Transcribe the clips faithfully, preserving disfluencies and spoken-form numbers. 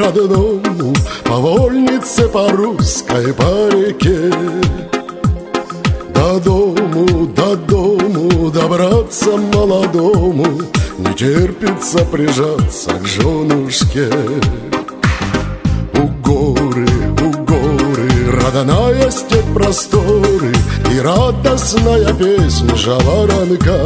родному, по вольнице, по русской, по реке. До дому, до дому добраться молодому, не терпится прижаться к женушке. У горы, у горы, родная степь просторы и радостная песня жаворонка.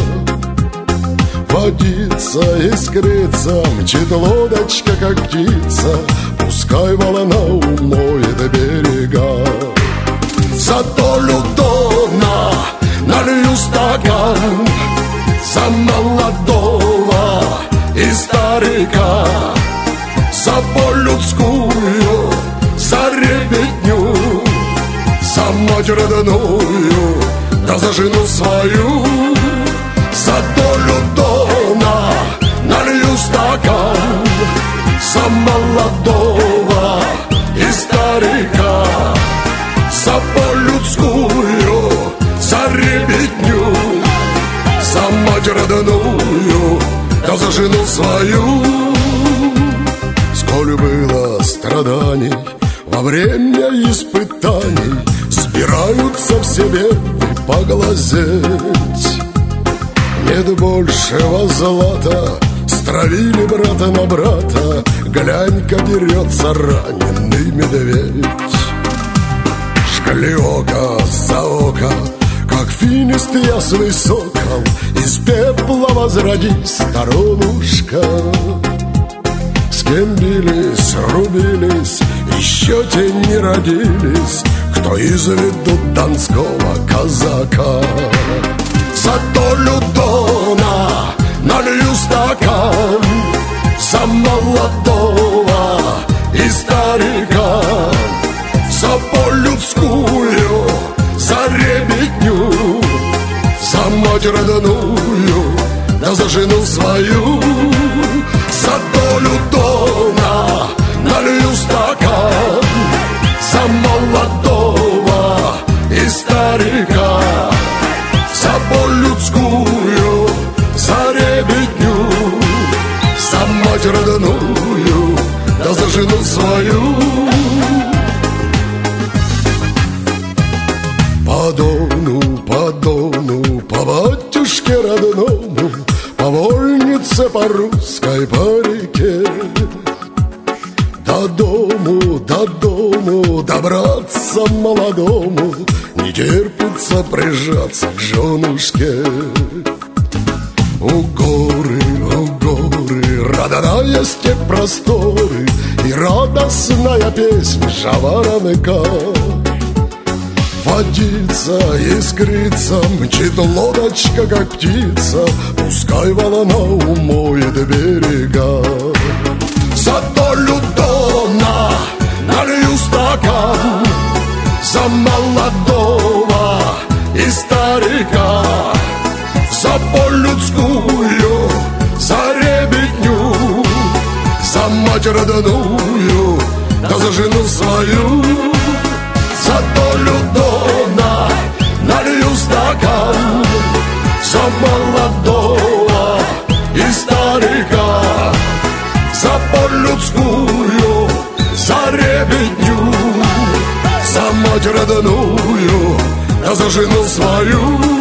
Водится, искрится, мчит лодочка, как птица, пускай волна умоет берега. За долю дона налью стакан, за молодого и старика, за боль людскую, за ребятню, за мать родную, да за жену свою. За долю дона налью стакан, за молодого и старика, за боль людскую, за ребятню, за мать родную, да за жену свою. Сколь было страданий во время испытаний, собираются все беды поглазеть. Нет большего злата, стравили брата на брата, глянь-ка дерется раненый медведь. Жгли око за око, как финист ясный сокол, из пепла возродись, сторонушка. С кем бились, рубились, еще те не родились, кто изведут донского казака. За долю дона налью стакан, за молодого и старика, за боль людскую, за ребятню, за мать родную, да за жену свою. За долю дона налью стакан, за молодого и старика, за боль людскую, за ребятню, за мать родную, да за жену свою. По дону, по дону, по батюшке родному, по вольнице, по русской, по реке. До дому, до дому добраться молодому, не терпится прижаться к женушке. У горы, у горы, родная степь просторы и радостная песня жаворонка. Водится, искрится, мчит лодочка, как птица, пускай волна умоет берега. За долю дона налью стакан, за молодого и старика, за боль людскую, за ребятню, за мать родную, да за жену свою. За долю дона налью стакан, за молодого и старика, за боль людскую, за ребятню, за мать родную, да за жену свою.